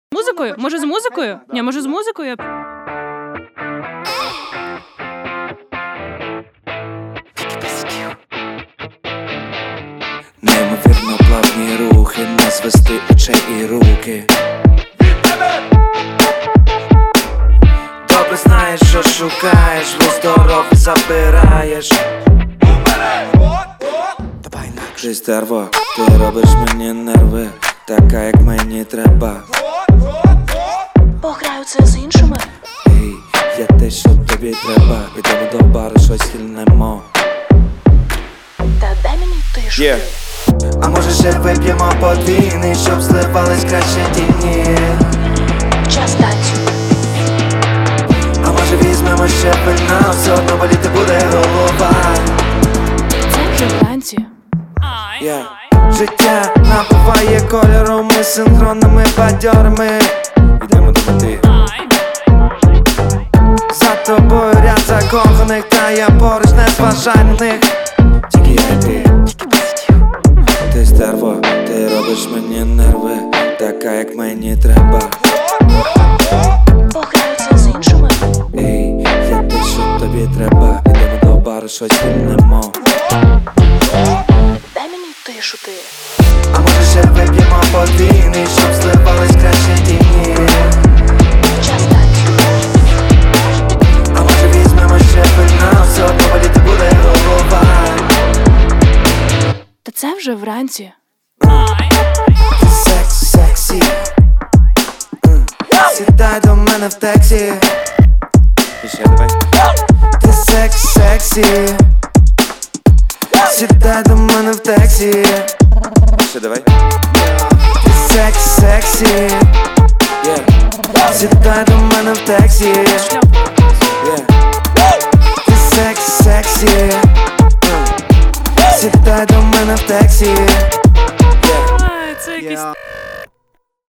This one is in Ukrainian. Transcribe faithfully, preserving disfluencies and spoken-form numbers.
Музикою? Може з музикою? Ні, може з музикою? Неймовірно плавні рухи, не звести очей і руки. Добре знаєш, що шукаєш, в здоров'я забираєш. Ти стерво, ти робиш мені нерви, така як мені треба. Пограю це з іншими. Ей, я те, що тобі треба. Підемо до бару, щось хильнемо. Та дай мені тишу. Yeah. А може ще вип'ємо подвійний, щоб зливались краще тіні. Час танцю. А може візьмемо ще вина, все одно боліти буде голова. Це вже вранці. Yeah. Життя набуває кольору, ми синхронними бадьорами. Йдемо до мети. За тобою ряд закоханих, та я поруч не зважай на них. Тільки я і ти. Ти стерво, ти робиш мені нерви, така як мені треба. Пограю це з іншими. Ей, я те, що тобі треба. Йдемо до бару, щось хильнемо. Дай мені тишу ти. А може ще вип'ємо подвійний, щоб зливались краще тіні. Час танцю. А може візьмемо ще вина, все одно боліти буде голова. Та це вже вранці. Ти секс, сексі. М. Сідай до мене в таксі. І ще давай. Ти секс, сексі. Сідай до мене в таксі. Ще давай. Ти секс, сексі. Yeah. Сідай до мене в таксі. Yeah. Ти секс, сексі. Сідай до мене в таксі. Ай, це якийсь...